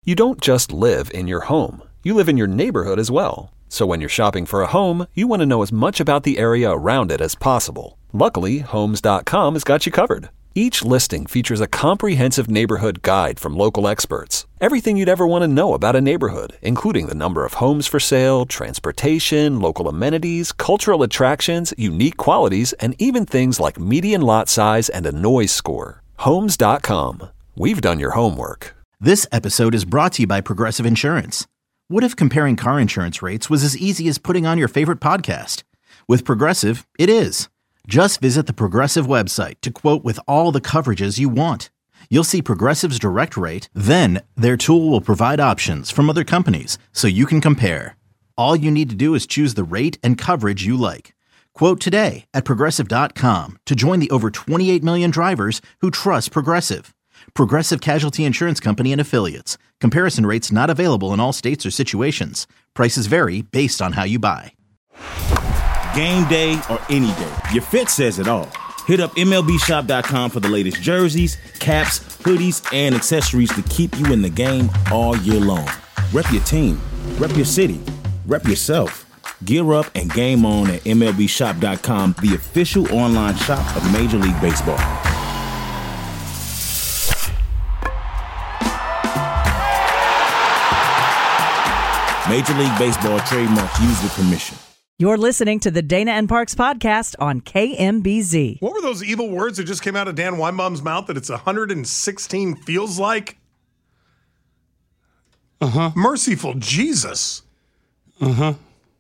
You don't just live in your home. You live in your neighborhood as well. So when you're shopping for a home, you want to know as much about the area around it as possible. Luckily, Homes.com has got you covered. Each listing features a comprehensive neighborhood guide from local experts. Everything you'd ever want to know about a neighborhood, including the number of homes for sale, transportation, local amenities, cultural attractions, unique qualities, and even things like median lot size and a noise score. Homes.com. We've done your homework. This episode is brought to you by Progressive Insurance. What if comparing car insurance rates was as easy as putting on your favorite podcast? With Progressive, it is. Just visit the Progressive website to quote with all the coverages you want. You'll see Progressive's direct rate, then their tool will provide options from other companies so you can compare. All you need to do is choose the rate and coverage you like. Quote today at Progressive.com to join the over 28 million drivers who trust Progressive. Progressive Casualty Insurance Company and Affiliates. Comparison rates not available in all states or situations. Prices vary based on how you buy. Game day or any day, your fit says it all. Hit up MLBshop.com for the latest jerseys, caps, hoodies, and accessories to keep you in the game all year long. Rep your team, rep your city, rep yourself. Gear up and game on at MLBshop.com, the official online shop of Major League Baseball. Major League Baseball trademark used with permission. You're listening to the Dana and Parks podcast on KMBZ. What were those evil words that just came out of Dan Weinbaum's mouth that it's 116 feels like? Merciful Jesus. I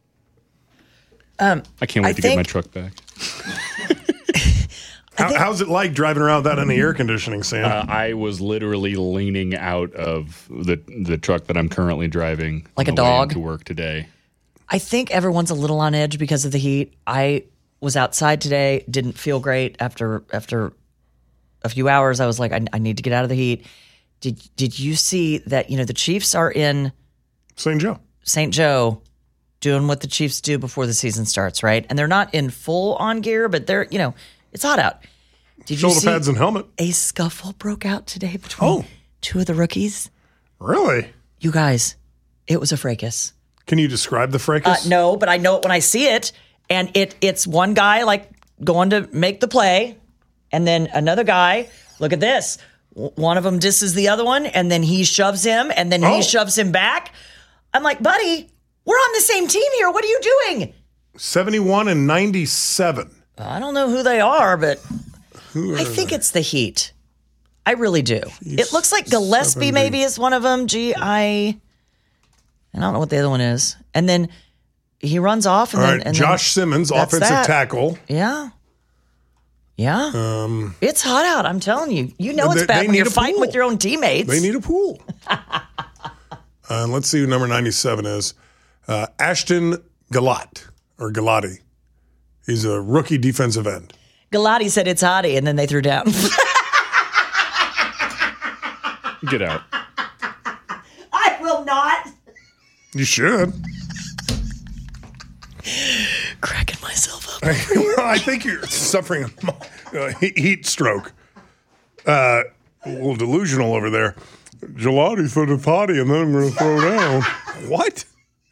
can't wait to get my truck back. How's it like driving around with that in the air conditioning, Sam? I was literally leaning out of the truck that I'm currently driving. Like a on the way dog? into work today. I think everyone's a little on edge because of the heat. I was outside today, didn't feel great after a few hours. I was like, I need to get out of the heat. Did you see that, the Chiefs are in St. Joe doing what the Chiefs do before the season starts, right? And they're not in full on gear, but they're, it's hot out. Did you Shoulder see pads and helmet. A scuffle broke out today between two of the rookies? Really? You guys, it was a fracas. Can you describe the fracas? No, but I know it when I see it. And it's one guy like going to make the play. And then another guy, look at this. One of them disses the other one. And then he shoves him. And then he shoves him back. I'm like, buddy, we're on the same team here. What are you doing? 71 and 97. I don't know who they are, but I think it's the Heat. I really do. It looks like Gillespie maybe is one of them. I don't know what the other one is. And then he runs off. And then Josh Simmons, offensive tackle. Yeah. Yeah. It's hot out, I'm telling you. It's bad when you're fighting with your own teammates. They need a pool. Let's see who number 97 is. Ashton Galati. He's a rookie defensive end. Galati said it's hottie, and then they threw down. Get out. I will not. You should. Cracking myself up. I think you're suffering a heat stroke. A little delusional over there. Gelati said it's hottie, and then I'm going to throw down. What?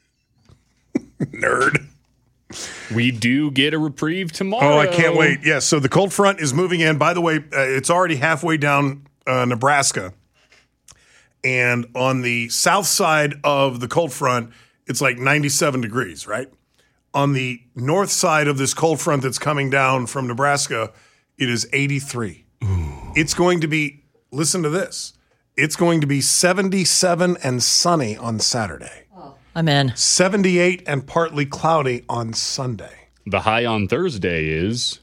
Nerd. We do get a reprieve tomorrow. Oh, I can't wait. Yes, so the cold front is moving in. By the way, it's already halfway down Nebraska. And on the south side of the cold front, it's like 97 degrees, right? On the north side of this cold front that's coming down from Nebraska, it is 83. Ooh. It's going to be, listen to this, it's going to be 77 and sunny on Saturday. I'm in. 78 and partly cloudy on Sunday. The high on Thursday is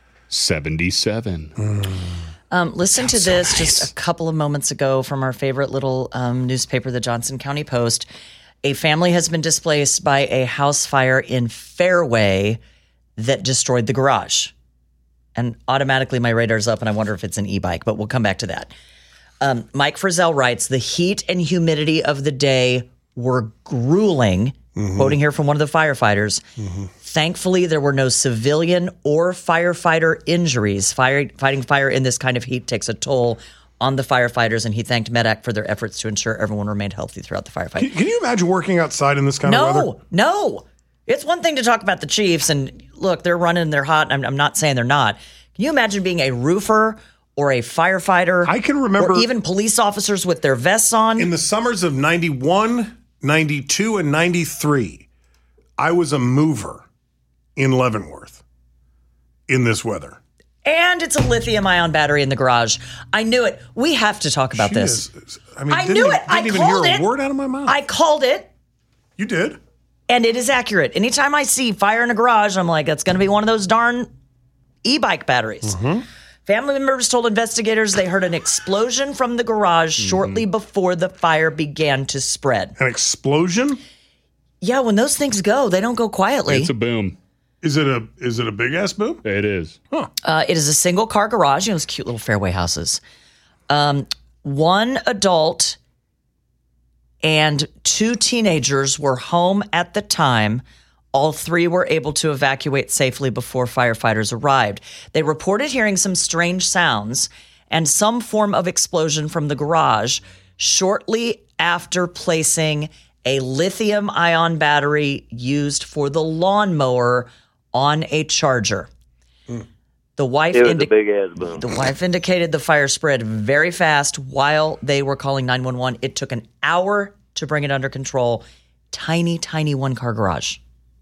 77. Listen to this just a couple of moments ago from our favorite little newspaper, the Johnson County Post. A family has been displaced by a house fire in Fairway that destroyed the garage. And automatically my radar's up and I wonder if it's an e-bike, but we'll come back to that. Mike Frizzell writes, the heat and humidity of the day were grueling, quoting here from one of the firefighters. Thankfully, there were no civilian or firefighter injuries. Fighting fire in this kind of heat takes a toll on the firefighters, and he thanked Medac for their efforts to ensure everyone remained healthy throughout the firefight. Can you imagine working outside in this kind of weather? No. It's one thing to talk about the Chiefs, and look, they're running, they're hot. I'm not saying they're not. Can you imagine being a roofer or a firefighter? I can remember. Or even police officers with their vests on. In the summers of 91, 92, and 93, I was a mover in Leavenworth in this weather. And it's a lithium-ion battery in the garage. I knew it. We have to talk about this. I knew it. I Didn't even called hear it. a word out of my mouth. I called it, You did? and it is accurate. Anytime I see fire in a garage, I'm like, that's going to be one of those darn e-bike batteries. Family members told investigators they heard an explosion from the garage shortly before the fire began to spread. An explosion? Yeah, when those things go, they don't go quietly. It's a boom. Is it a big ass boom? It is. It is a single car garage. Those cute little fairway houses. One adult and 2 teenagers were home at the time. All 3 were able to evacuate safely before firefighters arrived. They reported hearing some strange sounds and some form of explosion from the garage shortly after placing a lithium-ion battery used for the lawnmower on a charger. The wife It was a big ass boom. The wife indicated the fire spread very fast while they were calling 911. It took an hour to bring it under control. Tiny, tiny one-car garage.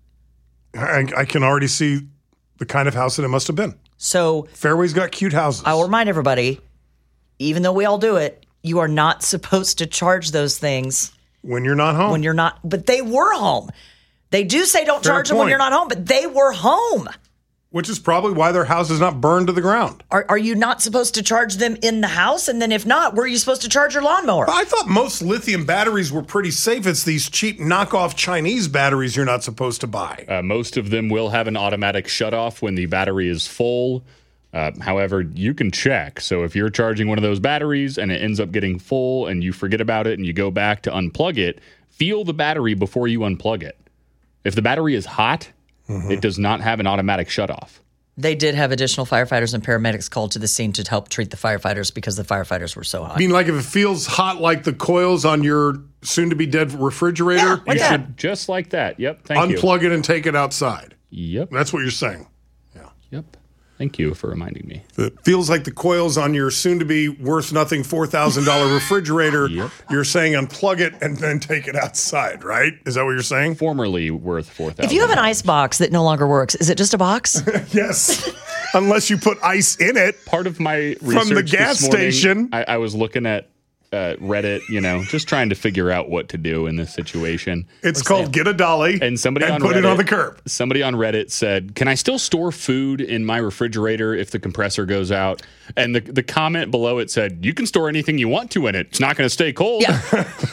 I can already see the kind of house that it must have been. So Fairway's got cute houses. I will remind everybody, even though we all do it, you are not supposed to charge those things when you're not home. when you're not. But they were home. They do say don't Fair charge them when point. you're not home, but they were home. Which is probably why their house is not burned to the ground. Are you not supposed to charge them in the house? And then if not, where are you supposed to charge your lawnmower? I thought most lithium batteries were pretty safe. It's these cheap knockoff Chinese batteries you're not supposed to buy. Most of them will have an automatic shutoff when the battery is full. However, you can check. So if you're charging one of those batteries and it ends up getting full and you forget about it and you go back to unplug it, feel the battery before you unplug it. If the battery is hot, it does not have an automatic shutoff. They did have additional firefighters and paramedics called to the scene to help treat the firefighters because the firefighters were so hot. I mean, like if it feels hot like the coils on your soon-to-be-dead refrigerator, like you that. should Just like that. Yep. Thank you. unplug it and take it outside. Yep. That's what you're saying. Yep. Thank you for reminding me. It feels like the coils on your soon-to-be worth-nothing $4,000 refrigerator. Yep. You're saying unplug it and then take it outside, right? Is that what you're saying? Formerly worth $4,000. If you have an ice box that no longer works, is it just a box? Yes. Unless you put ice in it. Part of my From research the gas this morning, station. I was looking at Reddit, just trying to figure out what to do in this situation. It's called Get a Dolly And somebody on put Reddit, it on the curb. Somebody on Reddit said, "Can I still store food in my refrigerator if the compressor goes out?" And the comment below it said, "You can store anything you want to in it. It's not going to stay cold." Yeah.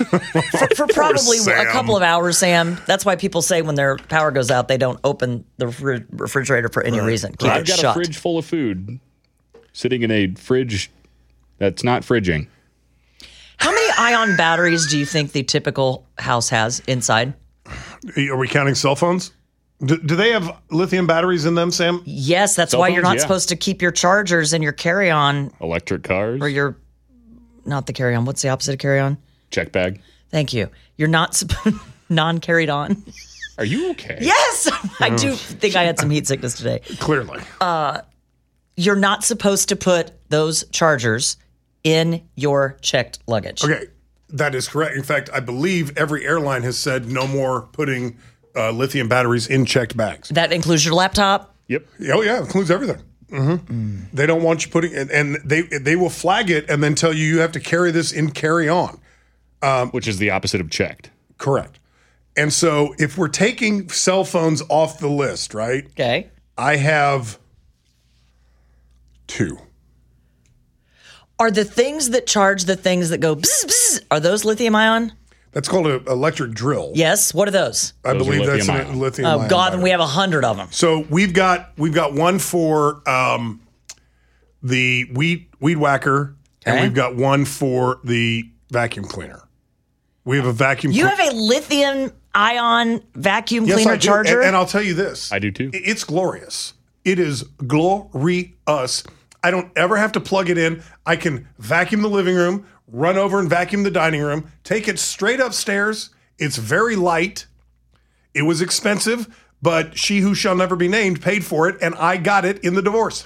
for probably a Sam. couple of hours, Sam. That's why people say when their power goes out, they don't open the refrigerator for any reason. Keep I've it got shut. a fridge full of food sitting in a fridge that's not fridging. How many ion batteries do you think the typical house has inside? Are we counting cell phones? Do they have lithium batteries in them, Sam? Yes, that's Cell why you're phones, not yeah. supposed to keep your chargers in your carry-on Electric cars, or your, not the carry-on. What's the opposite of carry-on? check bag. Thank you. You're not non-carried on. Are you okay? Yes, I do think I had some heat sickness today. Clearly. You're not supposed to put those chargers in your checked luggage. Okay, that is correct. In fact, I believe every airline has said no more putting lithium batteries in checked bags. That includes your laptop. Yep. Oh yeah, it includes everything. They don't want you putting, and they will flag it and then tell you have to carry this in carry on. Which is the opposite of checked. Correct. And so if we're taking cell phones off the list, right? Okay. I have 2. Are the things that charge the things that go bzz, bzz, are those lithium ion? That's called an electric drill. Yes. What are those? I Those are believe that's lithium-ion. a lithium. Oh ion God, battery. then we have 100 of them. So we've got one for the weed whacker, and Okay. we've got one for the vacuum cleaner. We have a vacuum. You have a lithium ion vacuum Yes, cleaner I do. charger? And I'll tell you this. I do too. It's glorious. It is glorious. I don't ever have to plug it in. I can vacuum the living room, run over and vacuum the dining room, take it straight upstairs. It's very light. It was expensive, but she who shall never be named paid for it, and I got it in the divorce.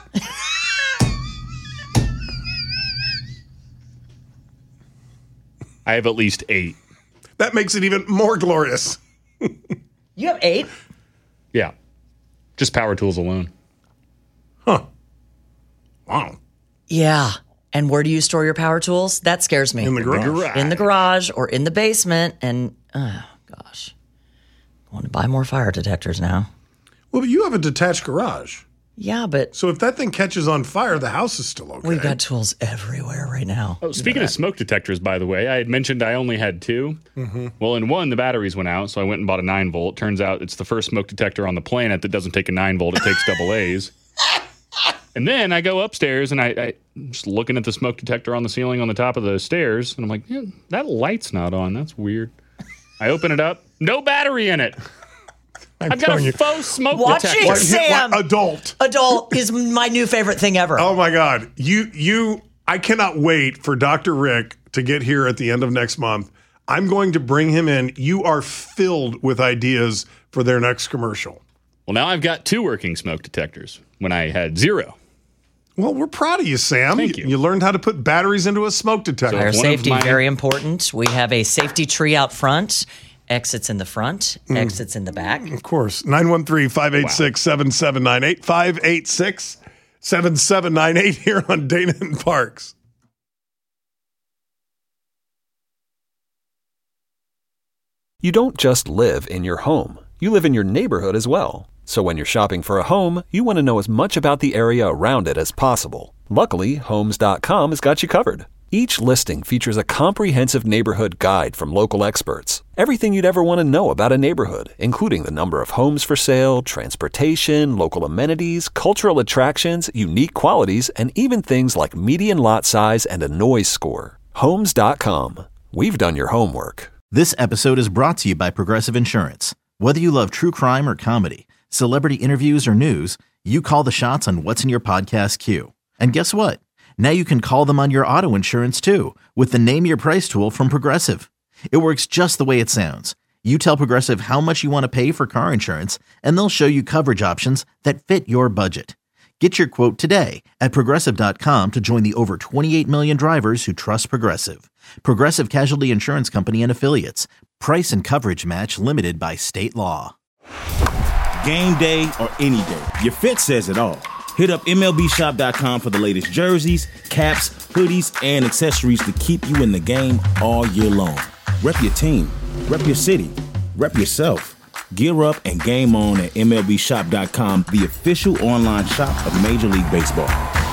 I have at least 8. That makes it even more glorious. You have 8? Yeah. Just power tools alone. Huh. Wow. Yeah. And where do you store your power tools? That scares me. In the garage. In the garage or in the basement. And, oh, gosh. I want to buy more fire detectors now. Well, but you have a detached garage. Yeah, but So if that thing catches on fire, the house is still okay. we've got tools everywhere right now. Oh, speaking of smoke detectors, by the way, I had mentioned I only had 2. Mm-hmm. Well, in one, the batteries went out, so I went and bought a 9-volt. Turns out it's the first smoke detector on the planet that doesn't take a 9-volt. It takes double A's. And then I go upstairs, and I'm just looking at the smoke detector on the ceiling on the top of the stairs, and I'm like, that light's not on. That's weird. I open it up. No battery in it. I've got a faux smoke detector. Watch it, Sam. Adult is my new favorite thing ever. Oh my God. I cannot wait for Dr. Rick to get here at the end of next month. I'm going to bring him in. You are filled with ideas for their next commercial. Well, now I've got 2 working smoke detectors when I had 0. Well, we're proud of you, Sam. Thank you. You learned how to put batteries into a smoke detector. Fire safety, very important. We have a safety tree out front. Exits in the front, exits in the back. Of course. 913-586-7798. 586-7798 here on Dana and Parks. You don't just live in your home. You live in your neighborhood as well. So when you're shopping for a home, you want to know as much about the area around it as possible. Luckily, Homes.com has got you covered. Each listing features a comprehensive neighborhood guide from local experts. Everything you'd ever want to know about a neighborhood, including the number of homes for sale, transportation, local amenities, cultural attractions, unique qualities, and even things like median lot size and a noise score. Homes.com. We've done your homework. This episode is brought to you by Progressive Insurance. Whether you love true crime or comedy, celebrity interviews or news, you call the shots on what's in your podcast queue. And guess what? Now you can call them on your auto insurance too with the Name Your Price tool from Progressive. It works just the way it sounds. You tell Progressive how much you want to pay for car insurance, and they'll show you coverage options that fit your budget. Get your quote today at Progressive.com to join the over 28 million drivers who trust Progressive. Progressive Casualty Insurance Company and Affiliates. Price and coverage match limited by state law. Game day or any day, your fit says it all. Hit up MLBshop.com for the latest jerseys, caps, hoodies, and accessories to keep you in the game all year long. Rep your team, rep your city, rep yourself. Gear up and game on at MLBshop.com, the official online shop of Major League Baseball.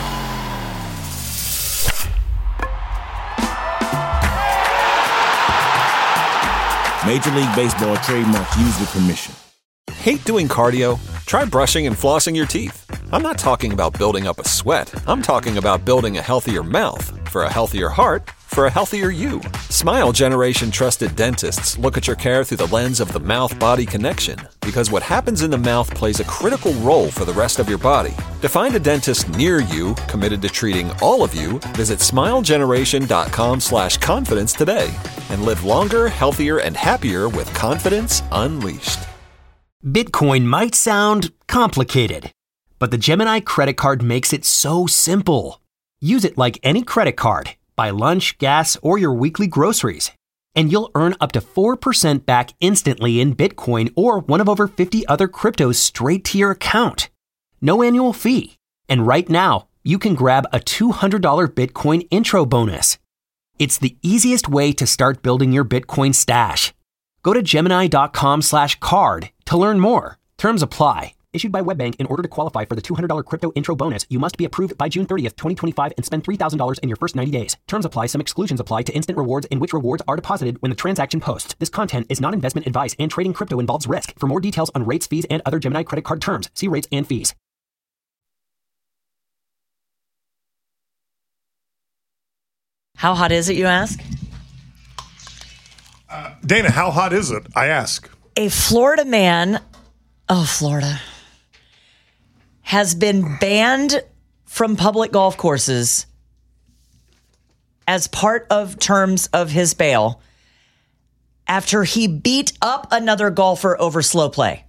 Major League Baseball trademark used with permission. Hate doing cardio? Try brushing and flossing your teeth. I'm not talking about building up a sweat. I'm talking about building a healthier mouth. For a healthier heart, for a healthier you. Smile Generation trusted dentists look at your care through the lens of the mouth-body connection, because what happens in the mouth plays a critical role for the rest of your body. To find a dentist near you committed to treating all of you, visit smilegeneration.com/confidence today and live longer, healthier, and happier with confidence unleashed. Bitcoin might sound complicated, but the Gemini credit card makes it so simple. Use it like any credit card. Buy lunch, gas, or your weekly groceries, and you'll earn up to 4% back instantly in Bitcoin or one of over 50 other cryptos straight to your account. No annual fee. And right now, you can grab a $200 Bitcoin intro bonus. It's the easiest way to start building your Bitcoin stash. Go to Gemini.com/card to learn more. Terms apply. Issued by WebBank. In order to qualify for the $200 crypto intro bonus, you must be approved by June 30th, 2025 and spend $3,000 in your first 90 days. Terms apply. Some exclusions apply to instant rewards in which rewards are deposited when the transaction posts. This content is not investment advice and trading crypto involves risk. For more details on rates, fees, and other Gemini credit card terms, see rates and fees. How hot is it, you ask? Dana, how hot is it? I ask. A Florida man, Florida, has been banned from public golf courses as part of terms of his bail after he beat up another golfer over slow play.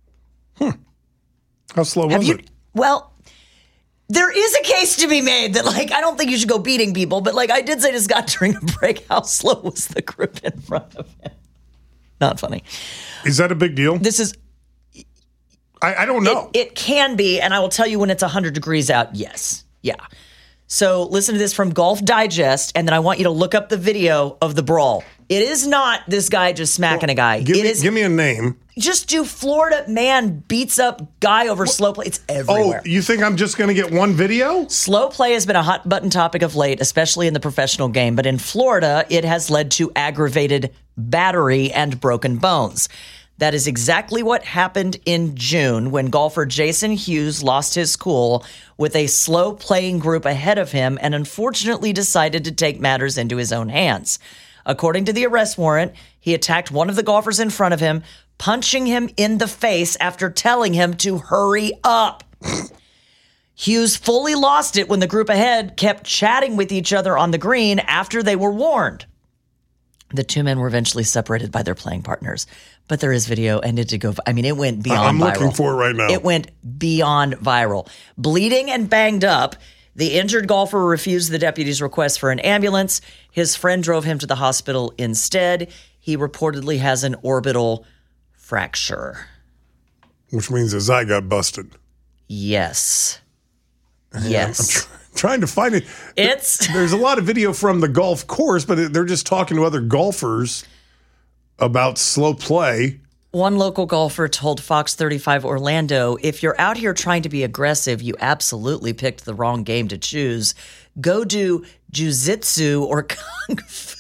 How slow was it? Well, there is a case to be made that, like, I don't think you should go beating people, but, like, I did say to Scott during a break, how slow was the group in front of him? Not funny. Is that a big deal? This is... I don't know. It can be, and I will tell you when it's 100 degrees out, yes. Yeah. So listen to this from Golf Digest, and then I want you to look up the video of the brawl. It is not this guy just smacking a guy. Give me a name. Just do Florida man beats up guy over slow play. It's everywhere. Oh, you think I'm just going to get one video? Slow play has been a hot button topic of late, especially in the professional game. But in Florida, it has led to aggravated battery and broken bones. That is exactly what happened in June when golfer Jason Hughes lost his cool with a slow playing group ahead of him and unfortunately decided to take matters into his own hands. According to the arrest warrant, he attacked one of the golfers in front of him, punching him in the face after telling him to hurry up. Hughes fully lost it when the group ahead kept chatting with each other on the green after they were warned. The two men were eventually separated by their playing partners. But there is video, and it did go. I mean, it went beyond viral. I'm looking for it right now. It went beyond viral. Bleeding and banged up, the injured golfer refused the deputy's request for an ambulance. His friend drove him to the hospital instead. He reportedly has an orbital fracture. Which means his eye got busted. Yes. I'm trying to find it. There's a lot of video from the golf course, but they're just talking to other golfers about slow play. One local golfer told Fox 35 Orlando, if you're out here trying to be aggressive, you absolutely picked the wrong game to choose. Go do jiu-jitsu or kung fu.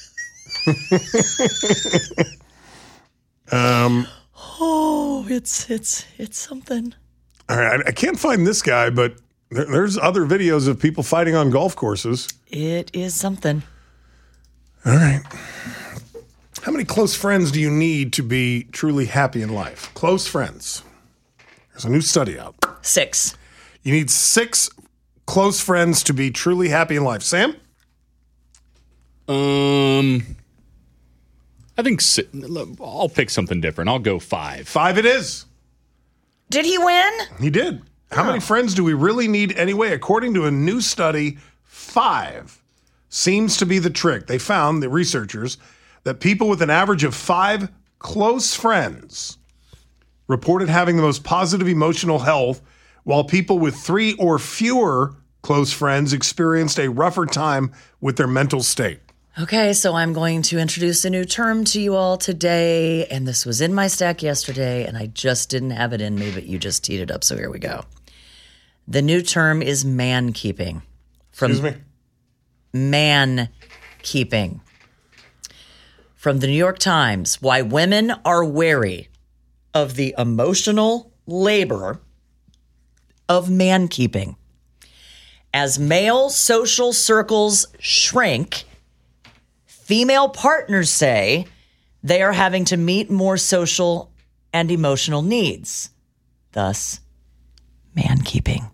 It's something. All right, I can't find this guy, but there's other videos of people fighting on golf courses. It is something. All right. How many close friends do you need to be truly happy in life? Close friends. There's a new study out. 6. You need 6 close friends to be truly happy in life. Sam? I think I'll pick something different. I'll go 5. 5 it is. Did he win? He did. How many friends do we really need anyway? According to a new study, 5 seems to be the trick. They found, the researchers, that people with an average of 5 close friends reported having the most positive emotional health, while people with 3 or fewer close friends experienced a rougher time with their mental state. Okay, so I'm going to introduce a new term to you all today, and this was in my stack yesterday, and I just didn't have it in me, but you just teed it up, so here we go. The new term is man-keeping. Excuse me? Man-keeping. From the New York Times, why women are wary of the emotional labor of man-keeping. As male social circles shrink, female partners say they are having to meet more social and emotional needs, thus man-keeping.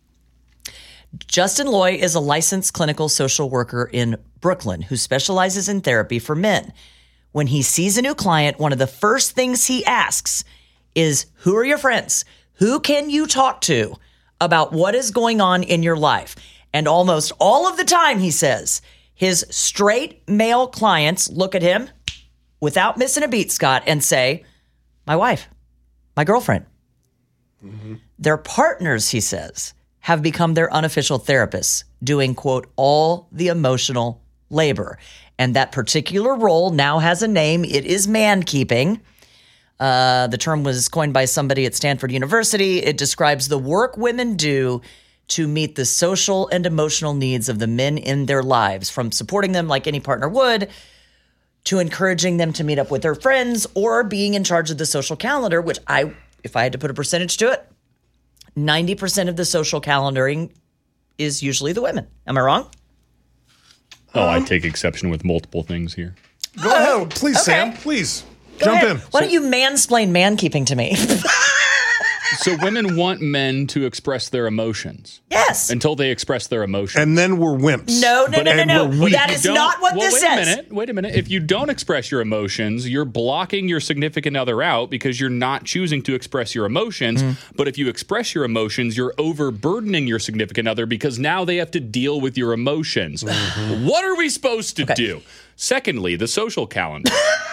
Justin Loy is a licensed clinical social worker in Brooklyn who specializes in therapy for men. When he sees a new client, one of the first things he asks is, who are your friends? Who can you talk to about what is going on in your life? And almost all of the time, he says, his straight male clients look at him without missing a beat, Scott, and say, my wife, my girlfriend. Mm-hmm. Their partners, he says, have become their unofficial therapists, doing, quote, all the emotional labor. And that particular role now has a name. It is man-keeping. The term was coined by somebody at Stanford University. It describes the work women do to meet the social and emotional needs of the men in their lives, from supporting them like any partner would, to encouraging them to meet up with their friends, or being in charge of the social calendar, which if I had to put a percentage to it, 90% of the social calendaring is usually the women. Am I wrong? Oh, I take exception with multiple things here. Go ahead. Please, okay. Sam. Please. Jump in. Why don't you mansplain man-keeping to me? So women want men to express their emotions. Yes. Until they express their emotions. And then we're wimps. No. we're weak. That is not what this says. Wait a minute. If you don't express your emotions, you're blocking your significant other out because you're not choosing to express your emotions. But if you express your emotions, you're overburdening your significant other because now they have to deal with your emotions. What are we supposed to do? Secondly, the social calendar.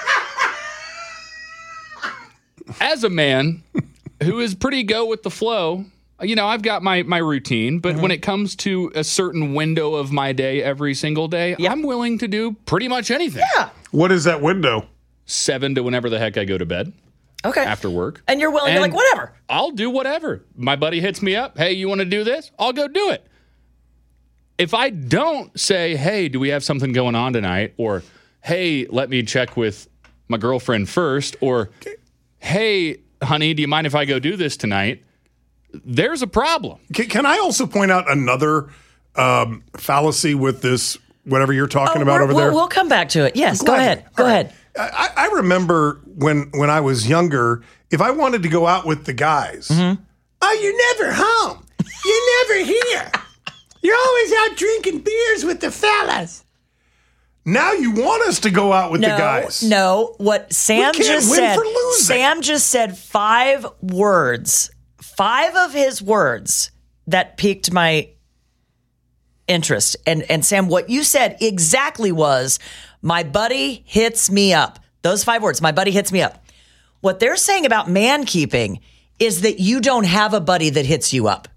As a man who is pretty go with the flow, I've got my routine, but when it comes to a certain window of my day every single day, I'm willing to do pretty much anything. Yeah. What is that window? 7 to whenever the heck I go to bed. Okay. After work. And you're willing, you're like, whatever. I'll do whatever. My buddy hits me up. Hey, you want to do this? I'll go do it. If I don't say, hey, do we have something going on tonight? Or, hey, let me check with my girlfriend first. Or, hey, honey, do you mind if I go do this tonight? There's a problem. Can I also point out another fallacy with this, whatever you're talking about over there? We'll come back to it. Yes, go ahead. Go ahead. I remember when I was younger, if I wanted to go out with the guys, oh, you're never home. You're never here. You're always out drinking beers with the fellas. Now you want us to go out with the guys. No, what Sam just said. Sam just said 5 words. 5 of his words that piqued my interest. And Sam, what you said exactly was, my buddy hits me up. Those 5 words, my buddy hits me up. What they're saying about man keeping is that you don't have a buddy that hits you up.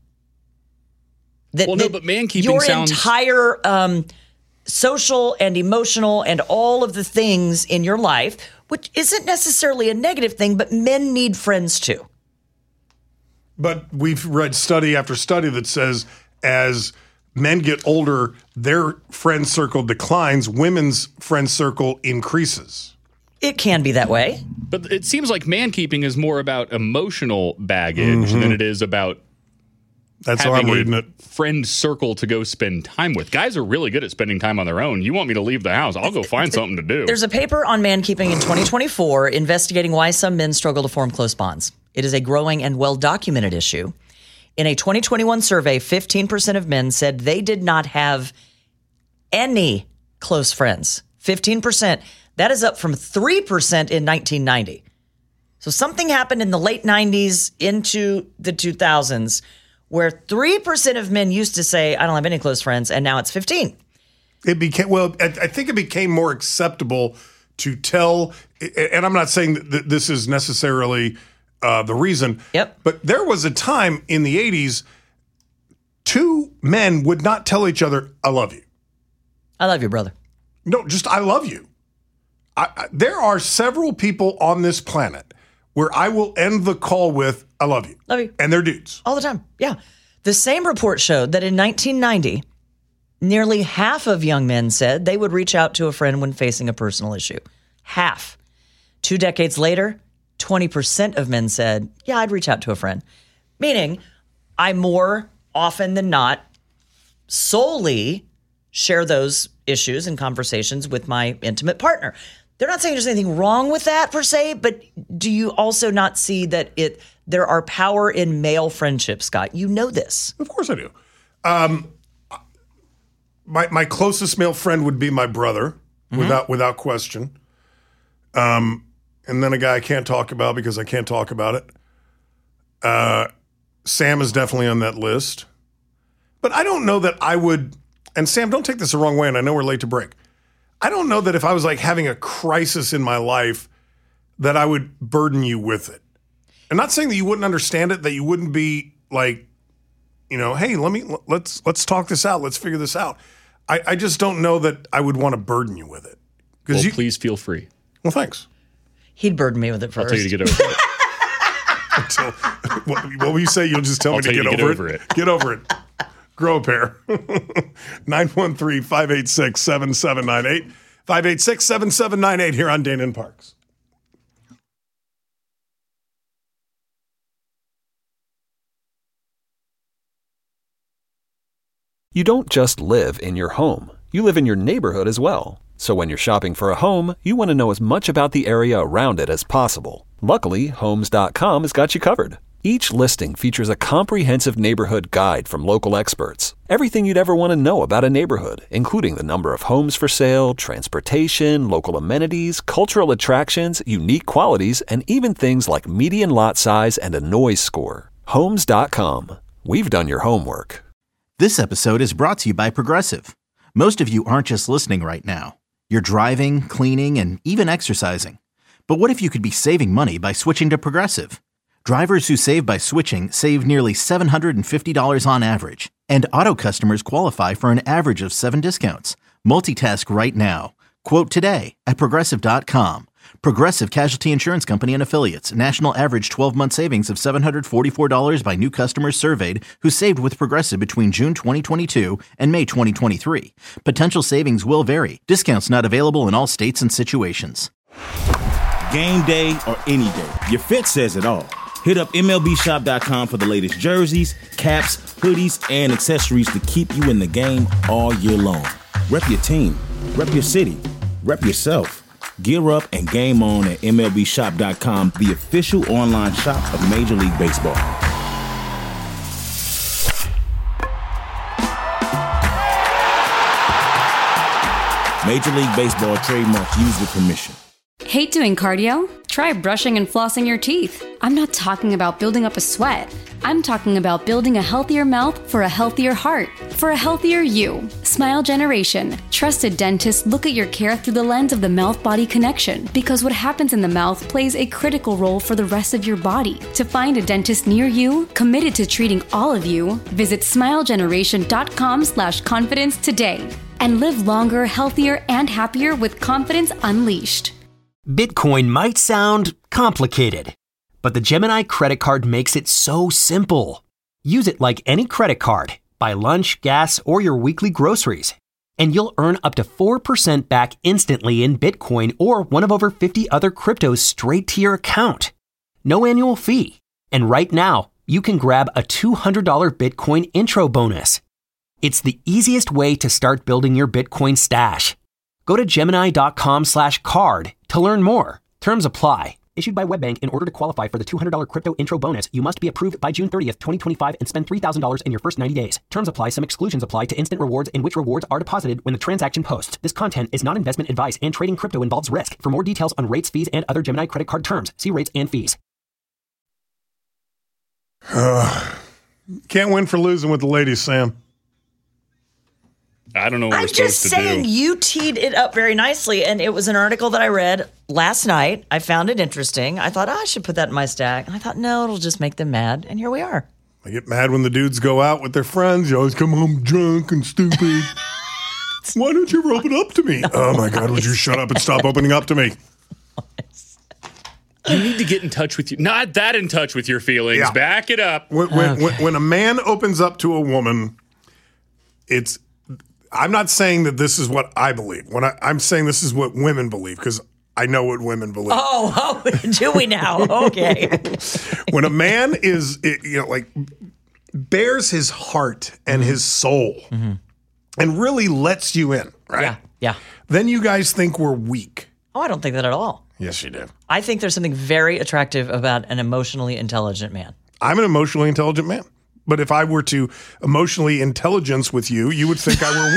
But man keeping sounds... Your entire social and emotional and all of the things in your life, which isn't necessarily a negative thing, but men need friends too. But we've read study after study that says as men get older, their friend circle declines, women's friend circle increases. It can be that way. But it seems like man keeping is more about emotional baggage than it is about That's how I'm reading it. Friend circle to go spend time with. Guys are really good at spending time on their own. You want me to leave the house, I'll go find something to do. There's a paper on man keeping in 2024 investigating why some men struggle to form close bonds. It is a growing and well-documented issue. In a 2021 survey, 15% of men said they did not have any close friends. 15%. That is up from 3% in 1990. So something happened in the late 90s into the 2000s where 3% of men used to say, I don't have any close friends, and now it's 15. It became, I think it became more acceptable to tell, and I'm not saying that this is necessarily the reason, but there was a time in the 80s, 2 men would not tell each other, I love you. I love you, brother. No, just I love you. There are several people on this planet where I will end the call with, I love you. Love you. And they're dudes. All the time. Yeah. The same report showed that in 1990, nearly half of young men said they would reach out to a friend when facing a personal issue. Half. 2 decades later, 20% of men said, yeah, I'd reach out to a friend. Meaning, I more often than not solely share those issues and conversations with my intimate partner. They're not saying there's anything wrong with that per se, but do you also not see that there are power in male friendships, Scott? You know this. Of course I do. My closest male friend would be my brother, without question. And then a guy I can't talk about because I can't talk about it. Sam is definitely on that list. But I don't know that I would, and Sam, don't take this the wrong way, and I know we're late to break. I don't know that if I was like having a crisis in my life that I would burden you with it. I'm not saying that you wouldn't understand it, that you wouldn't be like, hey, let's talk this out. Let's figure this out. I just don't know that I would want to burden you with it. Well, please feel free. Well, thanks. He'd burden me with it first. I'll tell you to get over it. What will you say? You'll just tell me to get over it? Get over it. Grow a pair. 913-586-7798. 586-7798 here on Dana and Parks. You don't just live in your home. You live in your neighborhood as well. So when you're shopping for a home, you want to know as much about the area around it as possible. Luckily, Homes.com has got you covered. Each listing features a comprehensive neighborhood guide from local experts. Everything you'd ever want to know about a neighborhood, including the number of homes for sale, transportation, local amenities, cultural attractions, unique qualities, and even things like median lot size and a noise score. Homes.com. We've done your homework. This episode is brought to you by Progressive. Most of you aren't just listening right now. You're driving, cleaning, and even exercising. But what if you could be saving money by switching to Progressive? Drivers who save by switching save nearly $750 on average, and auto customers qualify for an average of 7 discounts. Multitask right now. Quote today at Progressive.com. Progressive Casualty Insurance Company and Affiliates. National average 12-month savings of $744 by new customers surveyed who saved with Progressive between June 2022 and May 2023. Potential savings will vary. Discounts not available in all states and situations. Game day or any day, your fit says it all. Hit up MLBshop.com for the latest jerseys, caps, hoodies, and accessories to keep you in the game all year long. Rep your team, rep your city, rep yourself. Gear up and game on at MLBshop.com, the official online shop of Major League Baseball. Major League Baseball trademarks used with permission. Hate doing cardio? Try brushing and flossing your teeth. I'm not talking about building up a sweat. I'm talking about building a healthier mouth for a healthier heart, for a healthier you. Smile Generation. Trusted dentists look at your care through the lens of the mouth-body connection, because what happens in the mouth plays a critical role for the rest of your body. To find a dentist near you, committed to treating all of you, visit smilegeneration.com/confidence today and live longer, healthier, and happier with confidence unleashed. Bitcoin might sound complicated, but the Gemini credit card makes it so simple. Use it like any credit card. Buy lunch, gas, or your weekly groceries, and you'll earn up to 4% back instantly in Bitcoin or one of over 50 other cryptos straight to your account. No annual fee. And right now, you can grab a $200 Bitcoin intro bonus. It's the easiest way to start building your Bitcoin stash. Go to Gemini.com/card to learn more. Terms apply. Issued by WebBank. In order to qualify for the $200 crypto intro bonus, you must be approved by June 30th, 2025 and spend $3,000 in your first 90 days. Terms apply. Some exclusions apply to instant rewards in which rewards are deposited when the transaction posts. This content is not investment advice, and trading crypto involves risk. For more details on rates, fees, and other Gemini credit card terms, see rates and fees. Can't win for losing with the ladies, Sam. I don't know what I'm we're supposed just to saying, do. you teed it up very nicely, and it was an article that I read last night. I found it interesting. I thought, I should put that in my stack. And I thought, no, it'll just make them mad. And here we are. I get mad when the dudes go out with their friends. You always come home drunk and stupid. Why don't you open up to me? Oh, my God, would you shut up and stop opening up to me? You need to get in touch with you. Not that in touch with your feelings. Yeah. Back it up. When a man opens up to a woman, it's... I'm not saying that this is what I believe. I'm saying this is what women believe, because I know what women believe. Oh, do we now? Okay. When a man is, bears his heart and his soul and really lets you in, right? Yeah. Then you guys think we're weak. Oh, I don't think that at all. Yes, you do. I think there's something very attractive about an emotionally intelligent man. I'm an emotionally intelligent man. But if I were to emotionally intelligence with you, you would think I were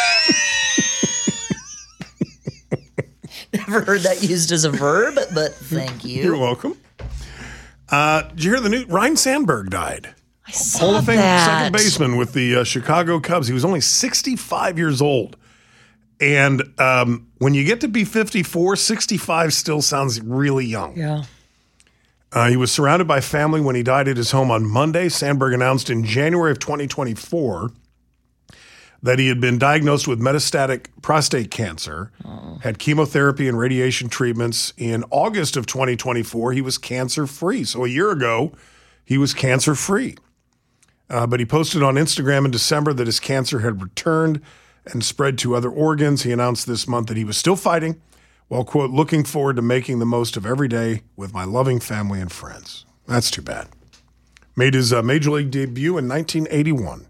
weak. Never heard that used as a verb, but thank you. You're welcome. Did you hear the news? Ryne Sandberg died. I saw Hall of Fame that. second baseman with the Chicago Cubs. He was only 65 years old. And when you get to be 54, 65 still sounds really young. Yeah. He was surrounded by family when he died at his home on Monday. Sandberg announced in January of 2024 that he had been diagnosed with metastatic prostate cancer, had chemotherapy and radiation treatments. In August of 2024, he was cancer-free. So a year ago, he was cancer-free. But he posted on Instagram in December that his cancer had returned and spread to other organs. He announced this month that he was still fighting, while, quote, looking forward to making the most of every day with my loving family and friends. That's too bad. Made his Major League debut in 1981.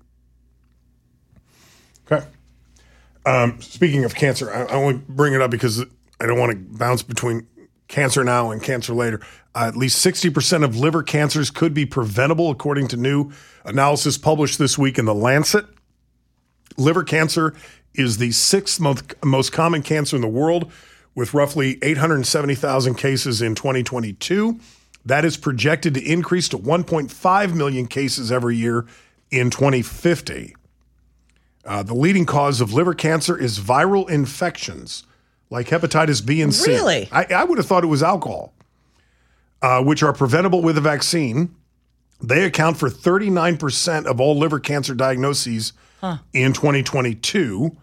Okay. Speaking of cancer, I only bring it up because I don't want to bounce between Cancer Now and Cancer Later. At least 60% of liver cancers could be preventable, according to new analysis published this week in The Lancet. Liver cancer is the sixth most common cancer in the world, with roughly 870,000 cases in 2022. That is projected to increase to 1.5 million cases every year in 2050. The leading cause of liver cancer is viral infections like hepatitis B and C. Really? I would have thought it was alcohol, which are preventable with a vaccine. They account for 39% of all liver cancer diagnoses in 2022.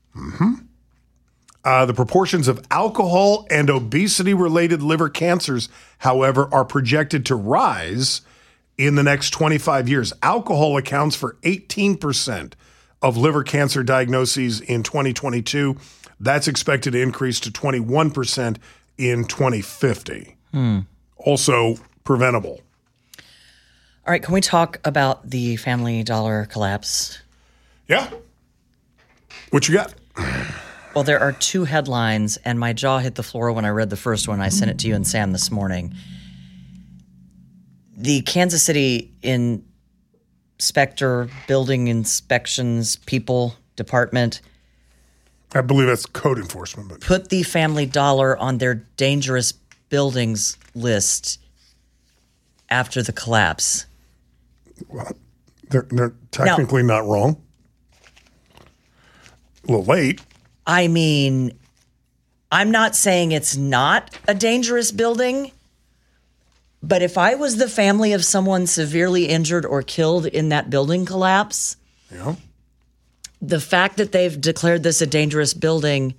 The proportions of alcohol and obesity-related liver cancers, however, are projected to rise in the next 25 years. Alcohol accounts for 18% of liver cancer diagnoses in 2022. That's expected to increase to 21% in 2050. Also preventable. All right, can we talk about the Family Dollar collapse? Yeah. What you got? Well, there are two headlines, and my jaw hit the floor when I read the first one. I sent it to you and Sam this morning. The Kansas City Inspector Building Inspections People Department, I believe that's code enforcement. But put the Family Dollar on their dangerous buildings list after the collapse. Well, they're technically not wrong. A little late. I mean, I'm not saying it's not a dangerous building, but if I was the family of someone severely injured or killed in that building collapse, Yeah. the fact that they've declared this a dangerous building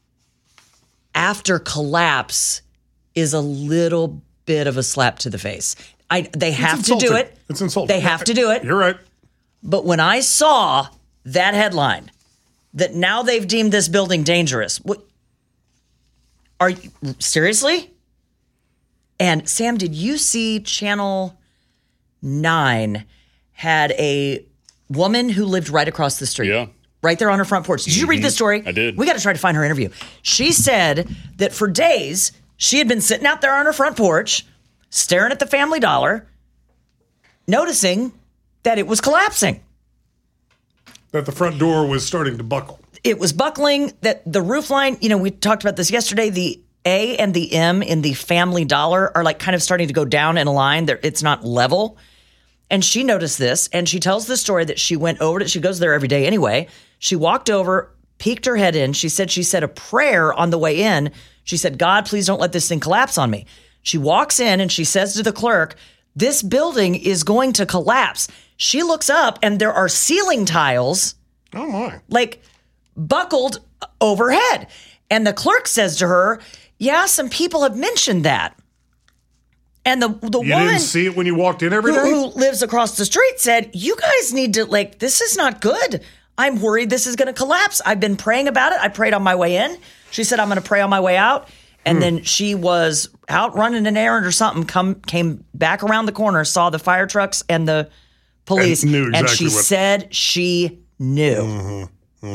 after collapse is a little bit of a slap to the face. They have to do it. It's insulting. They have to do it. You're right. But when I saw that headline, that now they've deemed this building dangerous, what? Are you seriously? And Sam, did you see Channel 9 had a woman who lived right across the street? Yeah. Right there on her front porch. Did you read this story? I did. We got to try to find her interview. She said that for days she had been sitting out there on her front porch, staring at the Family Dollar, noticing that it was collapsing. That the front door was starting to buckle. It was buckling, that the roof line, we talked about this yesterday, the A and the M in the Family Dollar are like kind of starting to go down in a line. It's not level. And she noticed this, and she tells the story that she went over to, she goes there every day anyway. She walked over, peeked her head in. She said she said a prayer on the way in. She said, God, please don't let this thing collapse on me. She walks in and she says to the clerk, this building is going to collapse. She looks up and there are ceiling tiles. Oh, my. Like buckled overhead. And the clerk says to her, yeah, some people have mentioned that. And the You woman didn't see it when you walked in every day? who lives across the street said, you guys need to, this is not good. I'm worried this is going to collapse. I've been praying about it. I prayed on my way in. She said, I'm going to pray on my way out. And then she was out running an errand or something, came back around the corner, saw the fire trucks and the police. And knew exactly and she what- said she knew.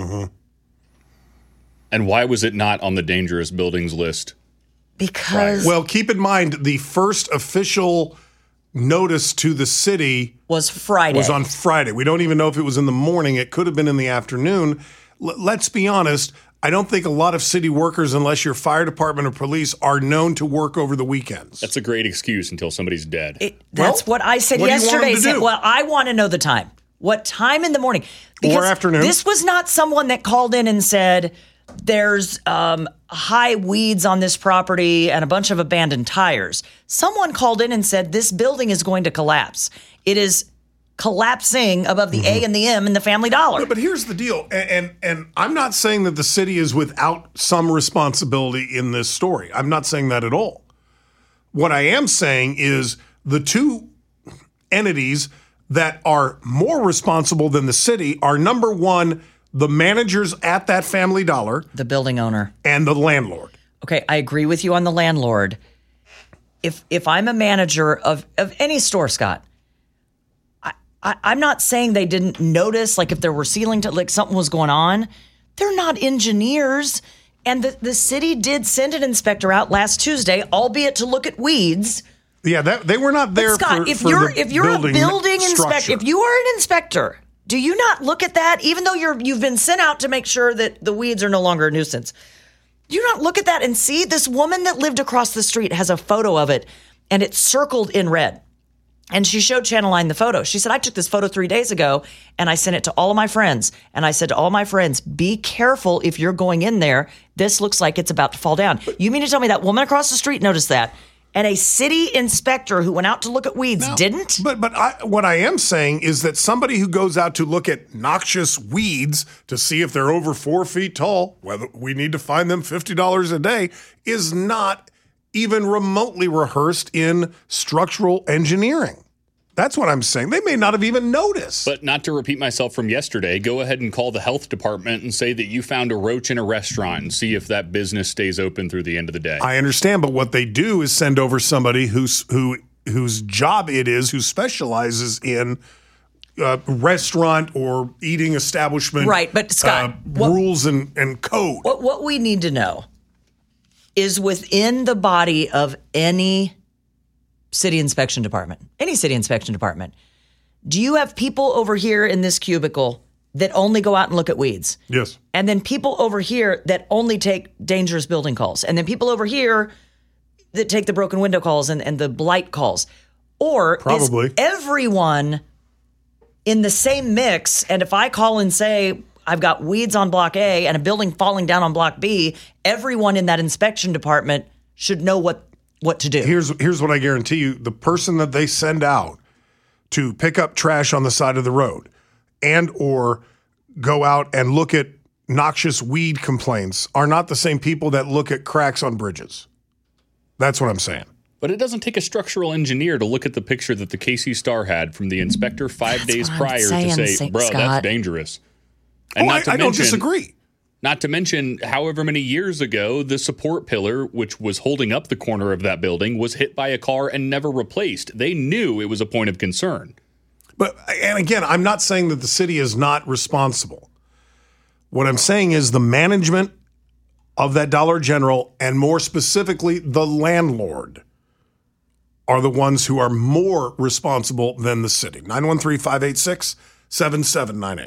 And why was it not on the dangerous buildings list? Because Well, keep in mind, the first official notice to the city was Friday. was on Friday. We don't even know if it was in the morning. It could have been in the afternoon. Let's be honest. I don't think a lot of city workers, unless you're fire department or police, are known to work over the weekends. That's a great excuse until somebody's dead. That's what I said what do you want yesterday. them to do? Well, I want to know the time. What time in the morning? Or afternoon. This was not someone that called in and said, there's high weeds on this property and a bunch of abandoned tires. Someone called in and said, this building is going to collapse. It is collapsing above the A and the M in the Family Dollar. But here's the deal, and I'm not saying that the city is without some responsibility in this story. I'm not saying that at all. What I am saying is the two entities that are more responsible than the city are, number one, the managers at that Family Dollar The building owner. and the landlord. Okay, I agree with you on the landlord. If I'm a manager of any store, Scott, I'm not saying they didn't notice, like if there were ceiling, like something was going on. They're not engineers. And the city did send an inspector out last Tuesday, albeit to look at weeds. Yeah, they were not there. But Scott, if you're a building inspector, if you are an inspector, do you not look at that, even though you've been sent out to make sure that the weeds are no longer a nuisance? Do you not look at that and see this woman that lived across the street has a photo of it, and it's circled in red. And she showed Channel 9 the photo. She said, I took this photo 3 days ago and I sent it to all of my friends. And I said to all my friends, be careful if you're going in there. This looks like it's about to fall down. You mean to tell me that woman across the street noticed that? And a city inspector who went out to look at weeds didn't? But what I am saying is that somebody who goes out to look at noxious weeds to see if they're over 4 feet tall, whether we need to fine them $50 a day, is not even remotely rehearsed in structural engineering. That's what I'm saying. They may not have even noticed. But not to repeat myself from yesterday, go ahead and call the health department and say that you found a roach in a restaurant and see if that business stays open through the end of the day. I understand, but what they do is send over somebody whose job it is, who specializes in restaurant or eating establishment, right? But Scott, rules and code. What we need to know is within the body of any city inspection department, do you have people over here in this cubicle that only go out and look at weeds? Yes. And then people over here that only take dangerous building calls. And then people over here that take the broken window calls and the blight calls. Or probably is everyone in the same mix? And if I call and say, I've got weeds on block A and a building falling down on block B, everyone in that inspection department should know what to do. Here's what I guarantee you. The person that they send out to pick up trash on the side of the road and or go out and look at noxious weed complaints are not the same people that look at cracks on bridges. That's what I'm saying. But it doesn't take a structural engineer to look at the picture that the KC Star had from the inspector 5 days prior to say, bro, Scott, that's dangerous. And I don't disagree. Not to mention, however many years ago, the support pillar, which was holding up the corner of that building, was hit by a car and never replaced. They knew it was a point of concern. And again, I'm not saying that the city is not responsible. What I'm saying is the management of that Dollar General, and more specifically, the landlord, are the ones who are more responsible than the city. 913-586-7798.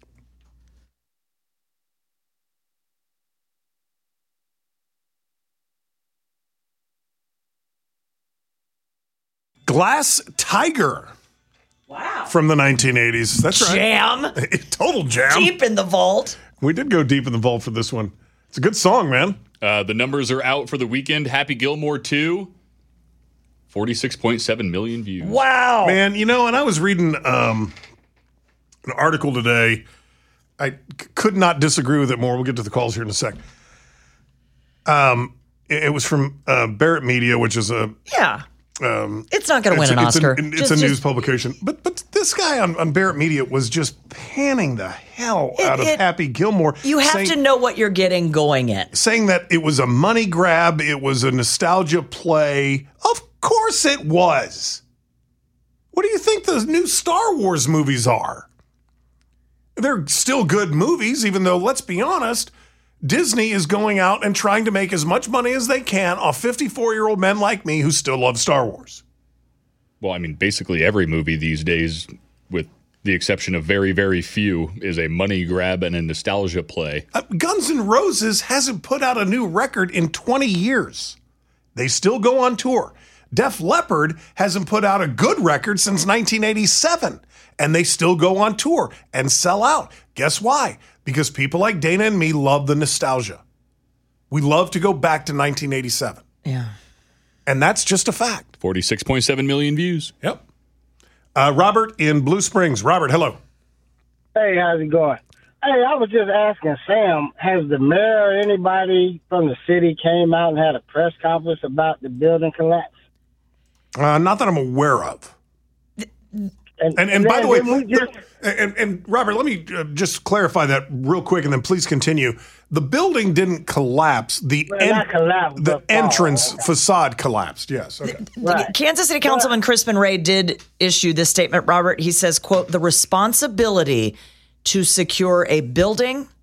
Glass Tiger. Wow. From the 1980s. That's right. Jam. Total jam. Deep in the vault. We did go deep in the vault for this one. It's a good song, man. The numbers are out for the weekend. Happy Gilmore 2. 46.7 million views. Wow. Man, and I was reading an article today. I could not disagree with it more. We'll get to the calls here in a sec. It was from Barrett Media, which is a... Yeah. It's not going to win an Oscar. It's a news publication. But this guy on Barrett Media was just panning the hell out of Happy Gilmore. You have to know what you're getting going in. Saying that it was a money grab. It was a nostalgia play. Of course it was. What do you think the new Star Wars movies are? They're still good movies, even though, let's be honest, Disney is going out and trying to make as much money as they can off 54-year-old men like me who still love Star Wars. Well, I mean, basically every movie these days, with the exception of very, very few, is a money grab and a nostalgia play. Guns N' Roses hasn't put out a new record in 20 years. They still go on tour. Def Leppard hasn't put out a good record since 1987, and they still go on tour and sell out. Guess why? Because people like Dana and me love the nostalgia. We love to go back to 1987. Yeah. And that's just a fact. 46.7 million views. Yep. Robert in Blue Springs. Robert, hello. Hey, how's it going? Hey, I was just asking Sam, has the mayor or anybody from the city came out and had a press conference about the building collapse? Not that I'm aware of. And by the way, and Robert, let me just clarify that real quick, and then please continue. The building didn't collapse. The entrance facade collapsed. Yes. Okay. Right. Kansas City Councilman Crispin Ray did issue this statement, Robert. He says, quote, the responsibility to secure a building,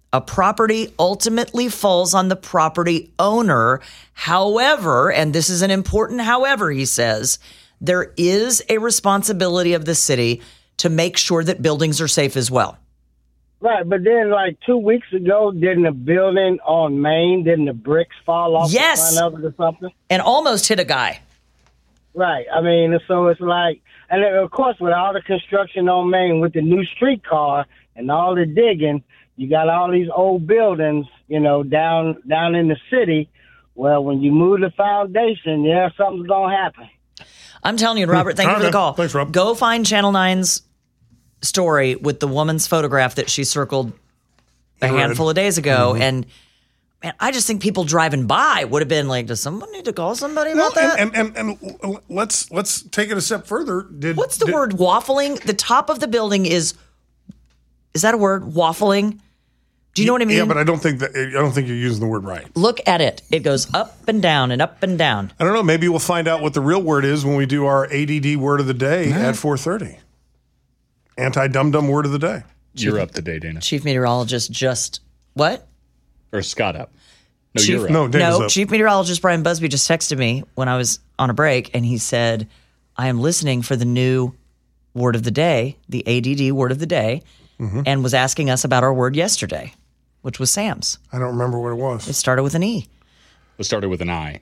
A property ultimately falls on the property owner. However, and this is an important however, he says, there is a responsibility of the city to make sure that buildings are safe as well. Right, but then like 2 weeks ago, didn't a building on Main, didn't the bricks fall off the front of it or something? And almost hit a guy. Right. I mean, so it's like, and then, of course, with all the construction on Main, with the new streetcar and all the digging, you got all these old buildings, you know, down in the city. Well, when you move the foundation, yeah, something's going to happen. I'm telling you, Robert, thank you for the call. Thanks, Rob. Go find Channel 9's story with the woman's photograph that she circled a handful of days ago. And man, I just think people driving by would have been like, does someone need to call somebody about that? And let's take it a step further. What's the word waffling? The top of the building is that a word? Waffling? Do you know what I mean? Yeah, but I don't think you're using the word right. Look at it. It goes up and down and up and down. I don't know. Maybe we'll find out what the real word is when we do our ADD word of the day at 4:30. Anti-dum-dum word of the day. You're up today, Dana. Chief meteorologist just what? Or Scott up. No, Chief, you're up. No, Dana's up. Chief meteorologist Brian Busby just texted me when I was on a break, and he said, I am listening for the new word of the day, the ADD word of the day, and was asking us about our word yesterday, which was Sam's. I don't remember what it was. It started with an E. It started with an I.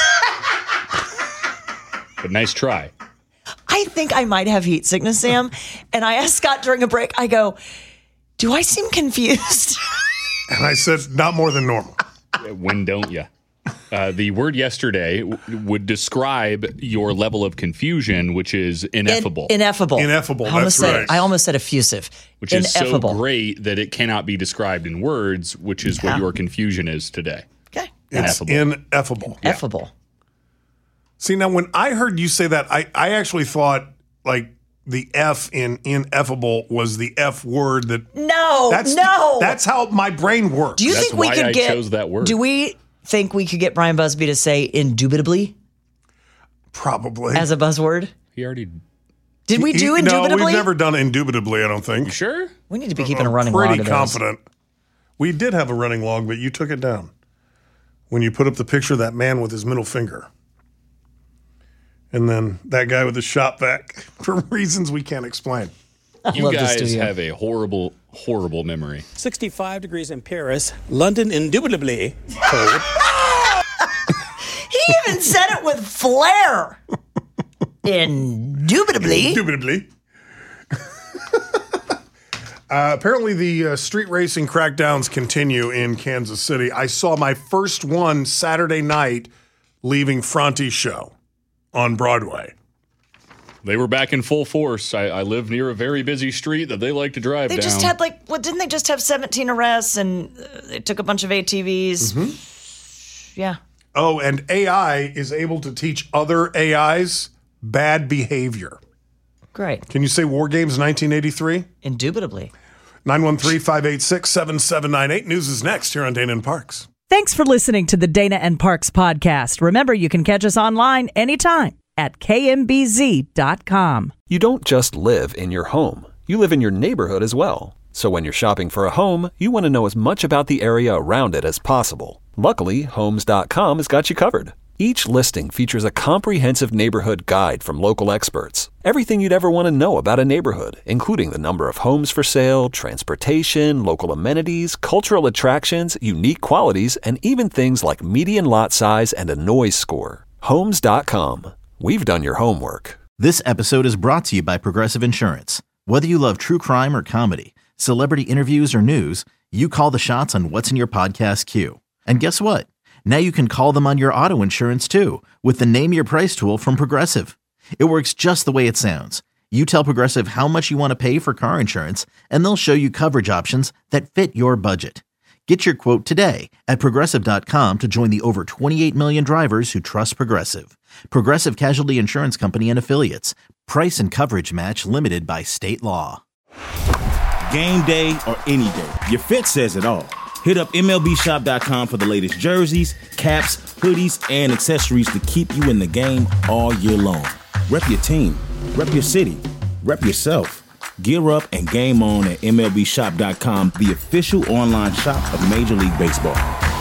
But nice try. I think I might have heat sickness, Sam. And I asked Scott during a break, I go, do I seem confused? And I said, not more than normal. When don't you? The word yesterday would describe your level of confusion, which is ineffable. Ineffable. Ineffable, that's right. I almost said effusive. Which is ineffable. so great that it cannot be described in words, which is what your confusion is today. Okay. It's ineffable. Effable. See, now when I heard you say that, I actually thought like the F in ineffable was the F word that. No. That's how my brain works. Do you That's think we why could I get? chose that word. Do we think we could get Brian Busby to say indubitably Probably. as a buzzword? He already. Did we do indubitably? No, we've never done indubitably, I don't think. You sure? We need to be keeping a running log Pretty of those. confident. We did have a running log, but you took it down when you put up the picture of that man with his middle finger. And then that guy with his shop vac for reasons we can't explain. You love this guys studio. have a horrible, horrible memory. 65 degrees in Paris. London indubitably cold. He even said it with flair. Indubitably. Indubitably. Apparently, the street racing crackdowns continue in Kansas City. I saw my first one Saturday night leaving Fronte's show on Broadway. They were back in full force. I live near a very busy street that they like to drive They down. just had didn't they just have 17 arrests and they took a bunch of ATVs? Yeah. Oh, and AI is able to teach other AIs bad behavior. Great. Can you say War Games 1983? Indubitably. 913-586-7798. News is next here on Dana and Parks. Thanks for listening to the Dana and Parks podcast. Remember, you can catch us online anytime at kmbz.com. You don't just live in your home. You live in your neighborhood as well. So when you're shopping for a home, you want to know as much about the area around it as possible. Luckily, Homes.com has got you covered. Each listing features a comprehensive neighborhood guide from local experts. Everything you'd ever want to know about a neighborhood, including the number of homes for sale, transportation, local amenities, cultural attractions, unique qualities, and even things like median lot size and a noise score. Homes.com. We've done your homework. This episode is brought to you by Progressive Insurance. Whether you love true crime or comedy, celebrity interviews or news, you call the shots on what's in your podcast queue. And guess what? Now you can call them on your auto insurance too with the Name Your Price tool from Progressive. It works just the way it sounds. You tell Progressive how much you want to pay for car insurance, and they'll show you coverage options that fit your budget. Get your quote today at Progressive.com to join the over 28 million drivers who trust Progressive. Progressive Casualty Insurance Company and Affiliates. Price and coverage match limited by state law. Game day or any day, your fit says it all. Hit up MLBshop.com for the latest jerseys, caps, hoodies, and accessories to keep you in the game all year long. Rep your team, rep your city, rep yourself. Gear up and game on at MLBShop.com, the official online shop of Major League Baseball.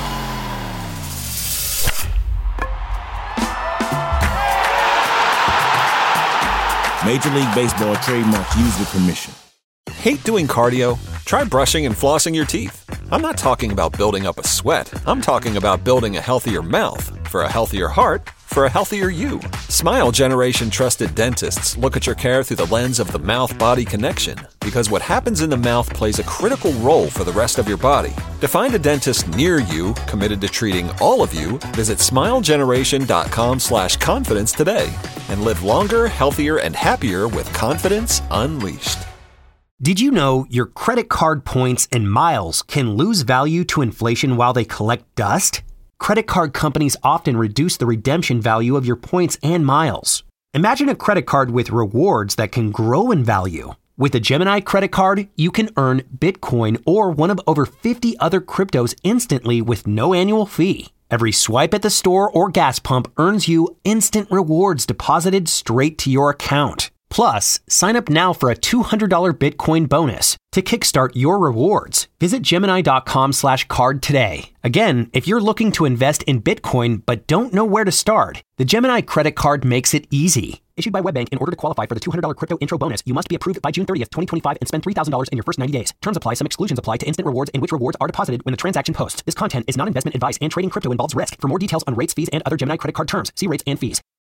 Major League Baseball trademark used with permission. Hate doing cardio? Try brushing and flossing your teeth. I'm not talking about building up a sweat. I'm talking about building a healthier mouth for a healthier heart for a healthier you. Smile Generation trusted dentists look at your care through the lens of the mouth-body connection, because what happens in the mouth plays a critical role for the rest of your body. To find a dentist near you committed to treating all of you, visit smilegeneration.com/confidence today and live longer, healthier, and happier with confidence unleashed. Did you know your credit card points and miles can lose value to inflation while they collect dust? Credit card companies often reduce the redemption value of your points and miles. Imagine a credit card with rewards that can grow in value. With a Gemini credit card, you can earn Bitcoin or one of over 50 other cryptos instantly with no annual fee. Every swipe at the store or gas pump earns you instant rewards deposited straight to your account. Plus, sign up now for a $200 Bitcoin bonus to kickstart your rewards. Visit Gemini.com/card today. Again, if you're looking to invest in Bitcoin but don't know where to start, the Gemini credit card makes it easy. Issued by WebBank, in order to qualify for the $200 crypto intro bonus, you must be approved by June 30th, 2025 and spend $3,000 in your first 90 days. Terms apply. Some exclusions apply to instant rewards in which rewards are deposited when the transaction posts. This content is not investment advice and trading crypto involves risk. For more details on rates, fees, and other Gemini credit card terms, see rates and fees.